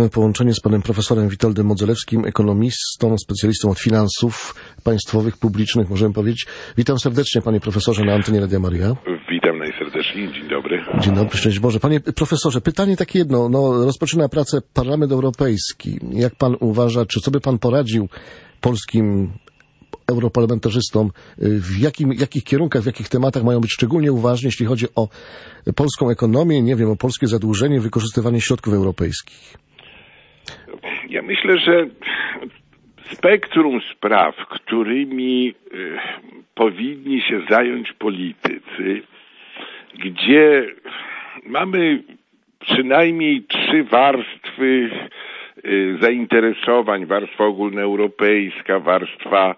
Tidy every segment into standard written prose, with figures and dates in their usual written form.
Mamy połączenie z panem profesorem Witoldem Modzelewskim, ekonomistą, specjalistą od finansów państwowych, publicznych, możemy powiedzieć. Witam serdecznie, panie profesorze, na antenie Radia Maryja. Witam najserdeczniej, dzień dobry. Dzień dobry, szczęść Boże. Panie profesorze, pytanie takie jedno, rozpoczyna pracę Parlament Europejski. Jak pan uważa, czy co by pan poradził polskim europarlamentarzystom, w jakich kierunkach, w jakich tematach mają być szczególnie uważni, jeśli chodzi o polską ekonomię, nie wiem, o polskie zadłużenie, wykorzystywanie środków europejskich? Ja myślę, że spektrum spraw, którymi powinni się zająć politycy, gdzie mamy przynajmniej 3 warstwy zainteresowań, warstwa ogólnoeuropejska, warstwa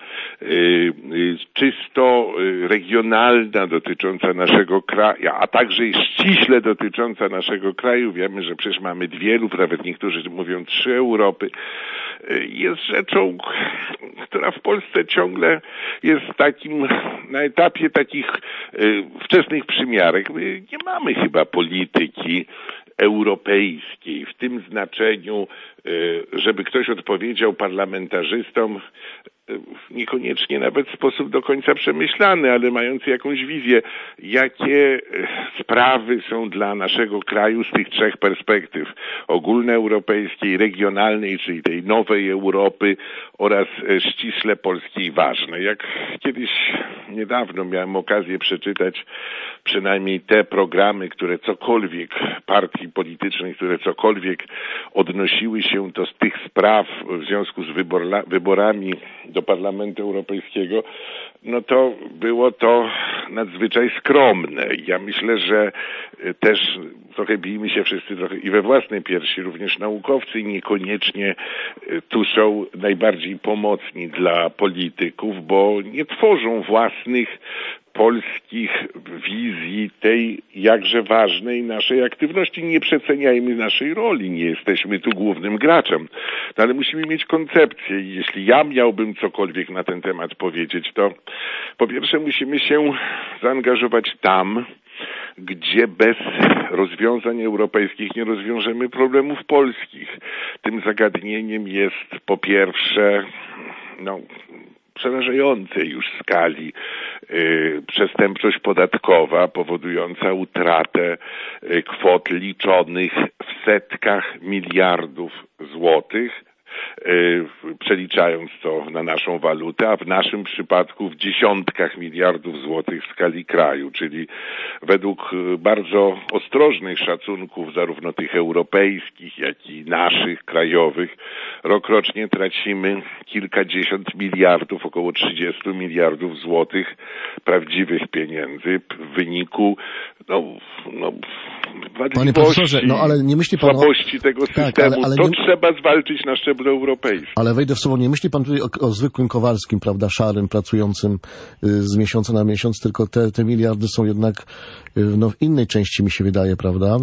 czysto regionalna dotycząca naszego kraju, a także i ściśle dotycząca naszego kraju. Wiemy, że przecież mamy 2 lub nawet niektórzy mówią 3 Europy. Jest rzeczą, która w Polsce ciągle jest na etapie takich wczesnych przymiarek. My nie mamy chyba polityki europejskiej w tym znaczeniu, żeby ktoś odpowiedział parlamentarzystom, niekoniecznie nawet w sposób do końca przemyślany, ale mający jakąś wizję, jakie sprawy są dla naszego kraju z tych 3 perspektyw: ogólnoeuropejskiej, regionalnej, czyli tej nowej Europy, oraz ściśle polskiej ważne. Jak kiedyś niedawno miałem okazję przeczytać przynajmniej te programy, które cokolwiek, partii politycznych, które cokolwiek odnosiły się do tych spraw w związku z wyborami do Parlamentu Europejskiego, no to było to nadzwyczaj skromne. Ja myślę, że też trochę bijmy się wszyscy trochę i we własnej piersi, również naukowcy, niekoniecznie tu są najbardziej pomocni dla polityków, bo nie tworzą własnych polskich wizji tej jakże ważnej naszej aktywności. Nie przeceniajmy naszej roli, nie jesteśmy tu głównym graczem, no ale musimy mieć koncepcję i jeśli ja miałbym cokolwiek na ten temat powiedzieć, to po pierwsze musimy się zaangażować tam, gdzie bez rozwiązań europejskich nie rozwiążemy problemów polskich. Tym zagadnieniem jest po pierwsze przerażającej już skali przestępczość podatkowa powodująca utratę kwot liczonych w setkach miliardów złotych, przeliczając to na naszą walutę, a w naszym przypadku w dziesiątkach miliardów złotych w skali kraju, czyli według bardzo ostrożnych szacunków, zarówno tych europejskich, jak i naszych, krajowych, rokrocznie tracimy kilkadziesiąt miliardów, około 30 miliardów złotych prawdziwych pieniędzy w wyniku Panie profesorze, ale nie myśli pan słabości tego systemu. Ale to trzeba zwalczyć na szczeblu europejskim. Ale wejdę w słowo, nie myśli pan tutaj o zwykłym Kowalskim, prawda, szarym, pracującym z miesiąca na miesiąc, tylko te miliardy są jednak w innej części, mi się wydaje, prawda,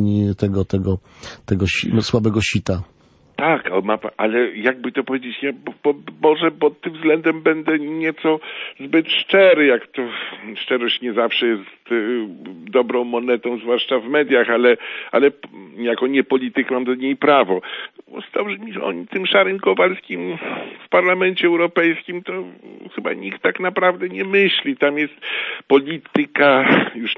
tego słabego sita. Tak, ale jakby to powiedzieć, ja może pod tym względem będę nieco zbyt szczery, jak to szczerość nie zawsze jest dobrą monetą, zwłaszcza w mediach, ale jako niepolityk mam do niej prawo. Oni tym szarym Kowalskim w Parlamencie Europejskim to chyba nikt tak naprawdę nie myśli. Tam jest polityka już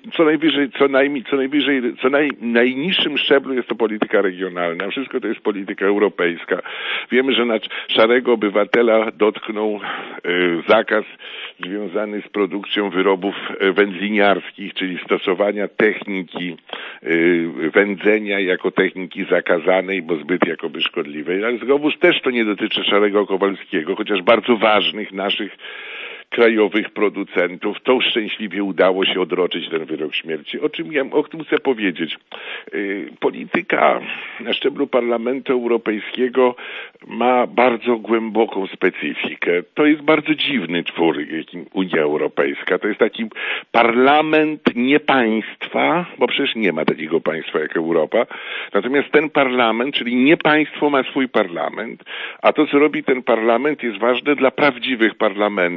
najniższym szczeblu jest to polityka regionalna. Wszystko to jest polityka europejska. Wiemy, że na szarego obywatela dotknął zakaz związany z produkcją wyrobów wędliniarskich, czyli stosowania techniki wędzenia jako techniki zakazanej, bo zbyt jakoby szkodliwej. Ale znowuż też to nie dotyczy szarego Kowalskiego, chociaż bardzo ważnych naszych krajowych producentów. To szczęśliwie udało się odroczyć ten wyrok śmierci. O tym chcę powiedzieć. Polityka na szczeblu Parlamentu Europejskiego ma bardzo głęboką specyfikę. To jest bardzo dziwny twór, jakim Unia Europejska. To jest taki parlament nie państwa, bo przecież nie ma takiego państwa jak Europa. Natomiast ten parlament, czyli nie państwo, ma swój parlament, a to, co robi ten parlament, jest ważne dla prawdziwych parlamentów, w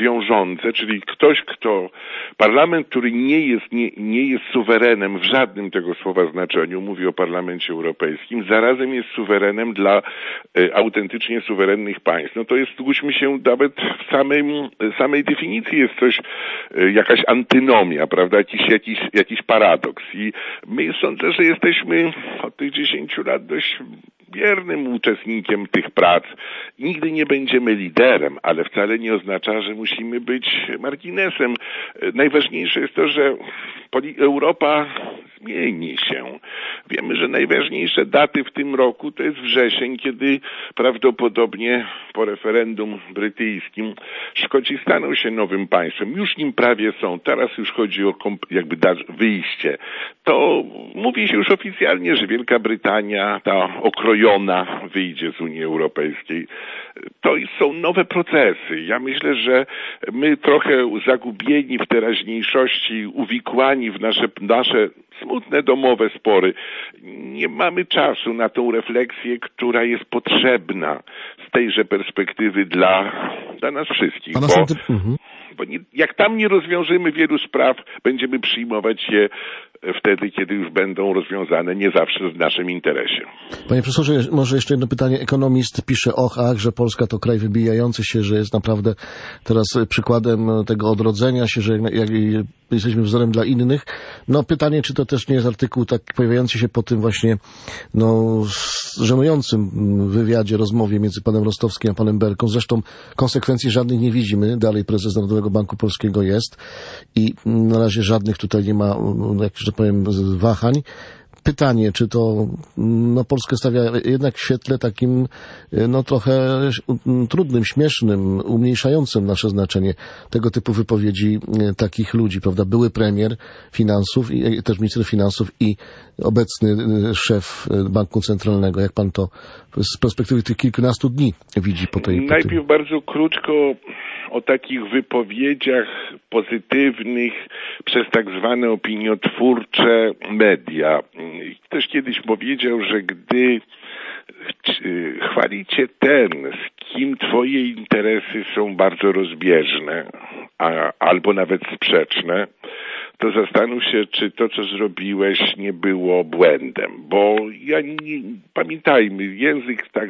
wiążące, czyli parlament, który nie jest suwerenem w żadnym tego słowa znaczeniu, mówię o Parlamencie Europejskim, zarazem jest suwerenem dla autentycznie suwerennych państw. No to jest, zgódźmy się, nawet w samej definicji jest coś, jakaś antynomia, prawda, jakiś paradoks. I my sądzę, że jesteśmy od tych 10 lat dość biernym uczestnikiem tych prac. Nigdy nie będziemy liderem, ale wcale nie oznacza, że musimy być marginesem. Najważniejsze jest to, że Europa zmieni się. Wiemy, że najważniejsze daty w tym roku to jest wrzesień, kiedy prawdopodobnie po referendum brytyjskim Szkoci staną się nowym państwem. Już nim prawie są. Teraz już chodzi o wyjście. To mówi się już oficjalnie, że Wielka Brytania, ta okrojona, wyjdzie z Unii Europejskiej. To są nowe procesy. Ja myślę, że my trochę zagubieni w teraźniejszości, uwikłani w nasze smutne domowe spory, nie mamy czasu na tą refleksję, która jest potrzebna z tejże perspektywy dla nas wszystkich. Bo jak tam nie rozwiążemy wielu spraw, będziemy przyjmować je wtedy, kiedy już będą rozwiązane, nie zawsze w naszym interesie. Panie profesorze, może jeszcze jedno pytanie. Ekonomist pisze, że Polska to kraj wybijający się, że jest naprawdę teraz przykładem tego odrodzenia się, że jesteśmy wzorem dla innych. No pytanie, czy to też nie jest artykuł tak pojawiający się po tym właśnie żenującym wywiadzie, rozmowie między panem Rostowskim a panem Berką. Zresztą konsekwencji żadnych nie widzimy. Dalej prezes Narodowego Banku Polskiego jest i na razie żadnych tutaj nie ma, jak że powiem, wahań. Pytanie, czy to Polskę stawia jednak w świetle takim trochę trudnym, śmiesznym, umniejszającym nasze znaczenie tego typu wypowiedzi takich ludzi, prawda? Były premier finansów i też minister finansów i obecny szef Banku Centralnego. Jak pan to z perspektywy tych kilkunastu dni widzi po tej... Najpierw bardzo krótko o takich wypowiedziach pozytywnych przez tak zwane opiniotwórcze media. Ktoś kiedyś powiedział, że gdy chwali cię ten, z kim twoje interesy są bardzo rozbieżne, albo nawet sprzeczne, to zastanów się, czy to, co zrobiłeś, nie było błędem. Bo pamiętajmy, język tak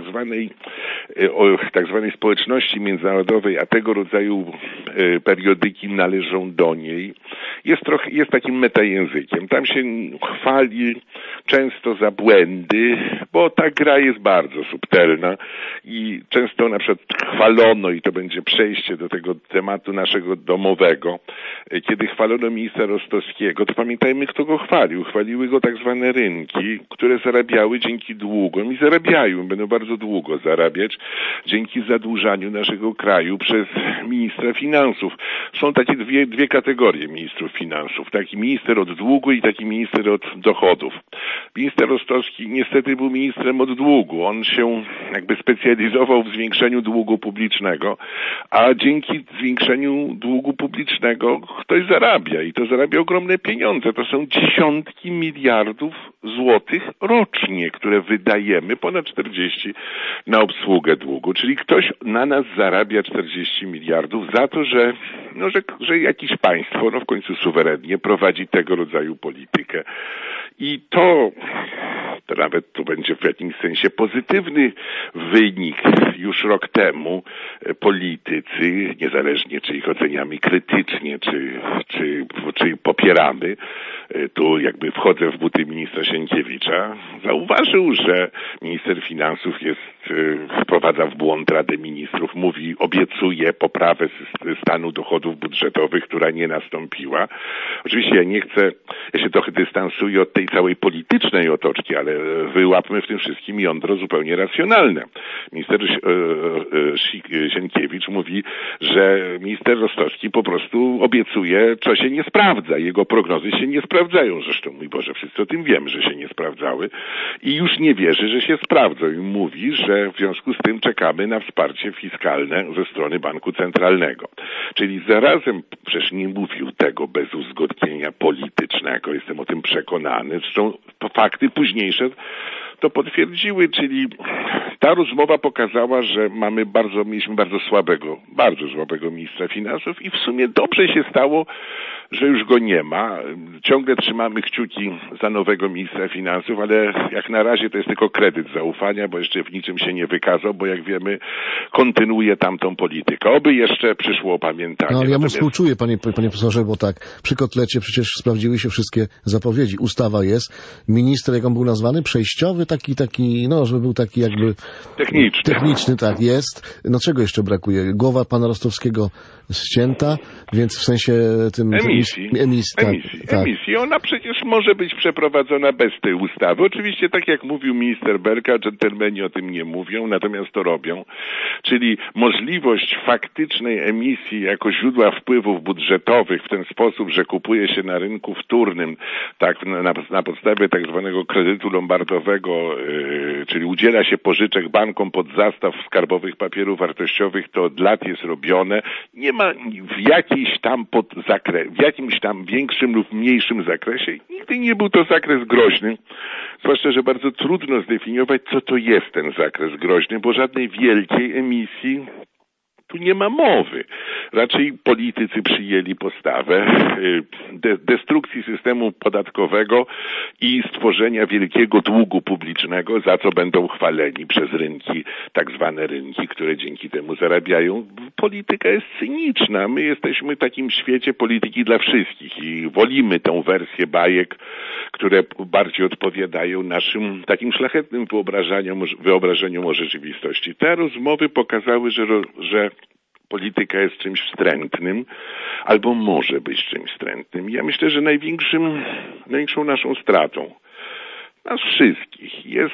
zwanej społeczności międzynarodowej, a tego rodzaju periodyki należą do niej, jest takim metajęzykiem. Tam się chwali często za błędy, bo ta gra jest bardzo subtelna i często na przykład chwalono, i to będzie przejście do tego tematu naszego domowego, kiedy chwalono ministra Rostowskiego, to pamiętajmy, kto go chwalił. Chwaliły go tak zwane rynki, które zarabiały dzięki długom i zarabiają, będą bardzo długo zarabiać dzięki zadłużaniu naszego kraju przez ministra finansów. Są takie dwie kategorie ministrów finansów. Taki minister od długu i taki minister od dochodów. Minister Rostowski niestety był ministrem od długu. On się jakby specjalizował w zwiększeniu długu publicznego, a dzięki zwiększeniu długu publicznego ktoś zarabia i to zarabia ogromne pieniądze. To są dziesiątki miliardów złotych rocznie, które wydajemy, ponad 40 na obsługę długu. Czyli ktoś na nas zarabia 40 miliardów za to, że jakieś państwo, w końcu suwerennie, prowadzi tego rodzaju politykę. I to nawet to będzie w jakimś sensie pozytywny wynik. Już rok temu politycy, niezależnie czy ich oceniamy krytycznie, czy popieramy, tu jakby wchodzę w buty ministra Sienkiewicza, zauważył, że minister finansów wprowadza w błąd Radę Ministrów, obiecuje poprawę stanu dochodów budżetowych, która nie nastąpiła. Oczywiście ja się trochę dystansuję od tej całej politycznej otoczki, ale wyłapmy w tym wszystkim jądro zupełnie racjonalne. Minister Sienkiewicz mówi, że minister Rostowski po prostu obiecuje, co się nie sprawdza. Jego prognozy się nie sprawdzają. Zresztą, mój Boże, wszyscy o tym wiemy, że się nie sprawdzały i już nie wierzy, że się sprawdzą. I mówi, że w związku z tym czekamy na wsparcie fiskalne ze strony Banku Centralnego. Czyli zarazem, przecież nie mówił tego bez uzgodnienia politycznego, jestem o tym przekonany. Zresztą fakty późniejsze to potwierdziły, czyli ta rozmowa pokazała, że mieliśmy bardzo słabego ministra finansów i w sumie dobrze się stało, że już go nie ma. Ciągle trzymamy kciuki za nowego ministra finansów, ale jak na razie to jest tylko kredyt zaufania, bo jeszcze w niczym się nie wykazał, bo jak wiemy, kontynuuje tamtą politykę. Oby jeszcze przyszło opamiętanie. No, ale ja mu współczuję, panie profesorze, bo tak, przy kotlecie przecież sprawdziły się wszystkie zapowiedzi. Ustawa jest. Minister, jak on był nazwany? Przejściowy, taki, no, żeby był taki jakby... Techniczny, tak, jest. No czego jeszcze brakuje? Głowa pana Rostowskiego ścięta, więc w sensie tym... Emisji. Ona przecież może być przeprowadzona bez tej ustawy. Oczywiście, tak jak mówił minister Belka, dżentelmeni o tym nie mówią, natomiast to robią. Czyli możliwość faktycznej emisji jako źródła wpływów budżetowych w ten sposób, że kupuje się na rynku wtórnym, tak na podstawie tak zwanego kredytu lombardowego, czyli udziela się pożyczek bankom pod zastaw skarbowych papierów wartościowych, to od lat jest robione. Nie ma w jakimś tam większym lub mniejszym zakresie. Nigdy nie był to zakres groźny. Zwłaszcza, że bardzo trudno zdefiniować, co to jest ten zakres groźny, bo żadnej wielkiej emisji tu nie ma mowy. Raczej politycy przyjęli postawę destrukcji systemu podatkowego i stworzenia wielkiego długu publicznego, za co będą chwaleni przez rynki, tak zwane rynki, które dzięki temu zarabiają. Polityka jest cyniczna. My jesteśmy w takim świecie polityki dla wszystkich i wolimy tę wersję bajek, które bardziej odpowiadają naszym takim szlachetnym wyobrażeniom o rzeczywistości. Te rozmowy pokazały, że polityka jest czymś wstrętnym, albo może być czymś wstrętnym. Ja myślę, że największą naszą stratą nas wszystkich jest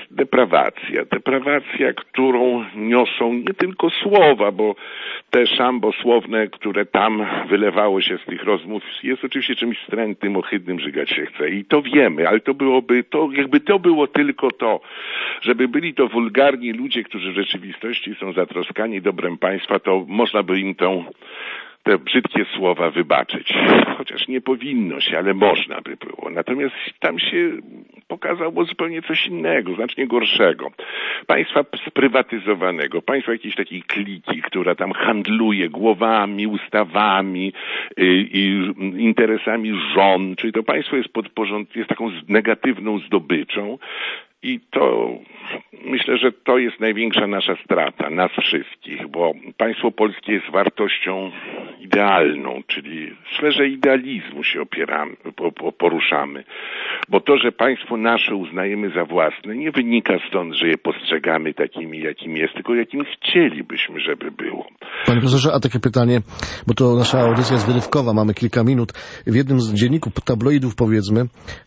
deprawacja, którą niosą nie tylko słowa, bo te szambo słowne, które tam wylewało się z tych rozmów, jest oczywiście czymś wstrętnym, ohydnym, żygać się chce. I to wiemy, ale jakby to było tylko to, żeby byli to wulgarni ludzie, którzy w rzeczywistości są zatroskani dobrem państwa, to można by im te brzydkie słowa wybaczyć. Chociaż nie powinno się, ale można by było. Natomiast tam się pokazało zupełnie coś innego, znacznie gorszego. Państwa sprywatyzowanego, państwa jakiejś takiej kliki, która tam handluje głowami, ustawami i interesami żon, czyli to państwo jest taką negatywną zdobyczą. I to myślę, że to jest największa nasza strata, nas wszystkich, bo państwo polskie jest wartością idealną, czyli w sferze idealizmu się poruszamy. Bo to, że państwo nasze uznajemy za własne, nie wynika stąd, że je postrzegamy takimi, jakim jest, tylko jakim chcielibyśmy, żeby było. Panie profesorze, a takie pytanie, bo to nasza audycja jest wyrywkowa, mamy kilka minut. W jednym z dzienników tabloidów, powiedzmy,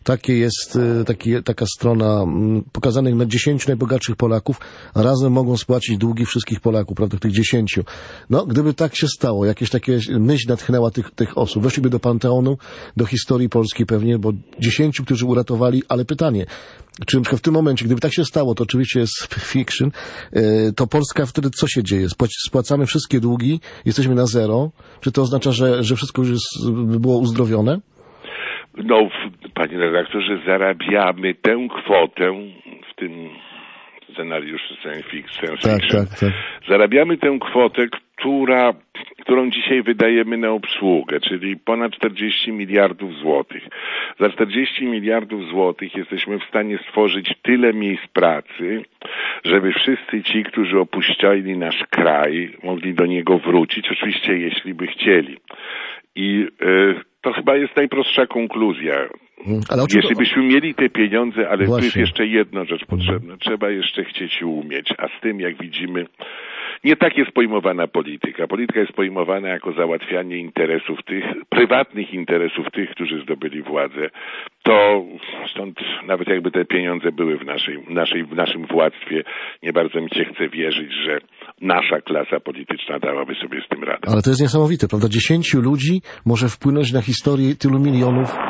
taka strona pokazanych na 10 najbogatszych Polaków razem mogą spłacić długi wszystkich Polaków, prawda, tych 10. No, gdyby tak się stało, jakieś takie myśl natchnęła tych osób, weszliby do Panteonu, do historii polskiej pewnie, bo 10, którzy uratowali, ale pytanie, czy na przykład w tym momencie, gdyby tak się stało, to oczywiście jest fiction, to Polska wtedy co się dzieje? Spłacamy wszystkie długi, jesteśmy na zero? Czy to oznacza, że wszystko już by było uzdrowione? No, panie redaktorze, zarabiamy tę kwotę w tym scenariuszu science fiction. Tak. Zarabiamy tę kwotę, którą dzisiaj wydajemy na obsługę, czyli ponad 40 miliardów złotych. Za 40 miliardów złotych jesteśmy w stanie stworzyć tyle miejsc pracy, żeby wszyscy ci, którzy opuścili nasz kraj, mogli do niego wrócić, oczywiście jeśli by chcieli. I to chyba jest najprostsza konkluzja. Jeśli byśmy mieli te pieniądze, ale tu jest jeszcze jedna rzecz potrzebna. Trzeba jeszcze chcieć i umieć. A z tym, jak widzimy, nie tak jest pojmowana polityka. Polityka jest pojmowana jako załatwianie interesów prywatnych interesów tych, którzy zdobyli władzę. To stąd nawet jakby te pieniądze były w naszym władztwie, nie bardzo mi się chce wierzyć, że nasza klasa polityczna dałaby sobie z tym radę. Ale to jest niesamowite, prawda? 10 ludzi może wpłynąć na historię tylu milionów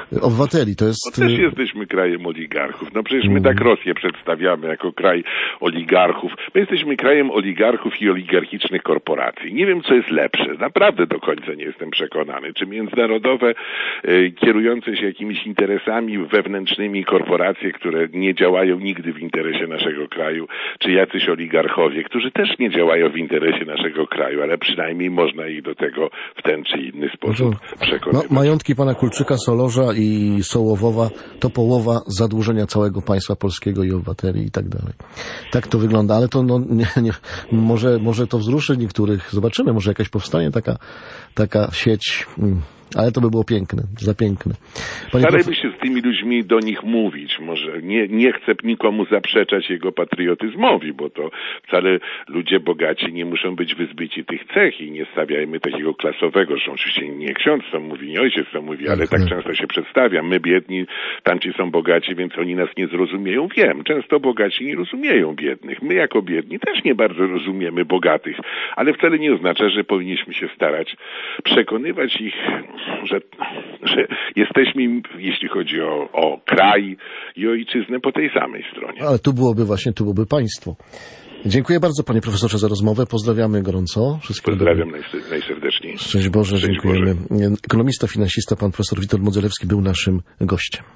obywateli. To jest... Bo też jesteśmy krajem oligarchów. No przecież my tak Rosję przedstawiamy jako kraj oligarchów. My jesteśmy krajem oligarchów i oligarchicznych korporacji. Nie wiem, co jest lepsze. Naprawdę do końca nie jestem przekonany. Czy międzynarodowe, kierujące się jakimiś interesami wewnętrznymi korporacje, które nie działają nigdy w interesie naszego kraju, czy jacyś oligarchowie, którzy też nie działają w interesie naszego kraju, ale przynajmniej można ich do tego w ten czy inny sposób przekonywać. No, majątki pana Kulczyka, Solorza i Sołowowa to połowa zadłużenia całego państwa polskiego i obywateli i tak dalej. Tak to wygląda, ale to może to wzruszy niektórych. Zobaczymy, może jakaś powstanie taka sieć. Ale to by było piękne, za piękne. Starajmy się z tymi ludźmi do nich mówić. Może nie chcę nikomu zaprzeczać jego patriotyzmowi, bo to wcale ludzie bogaci nie muszą być wyzbyci tych cech i nie stawiajmy takiego klasowego, że oczywiście nie ksiądz to mówi, nie ojciec to mówi, ale tak często się przedstawia. My biedni, tamci są bogaci, więc oni nas nie zrozumieją. Wiem, często bogaci nie rozumieją biednych. My jako biedni też nie bardzo rozumiemy bogatych, ale wcale nie oznacza, że powinniśmy się starać przekonywać ich, że jesteśmy im, jeśli chodzi o kraj i ojczyznę, po tej samej stronie. Ale tu byłoby państwo. Dziękuję bardzo, panie profesorze, za rozmowę. Pozdrawiamy gorąco. Pozdrawiam najserdeczniej. Szczęść Boże, dziękujemy. Ekonomista, finansista, pan profesor Witold Modzelewski był naszym gościem.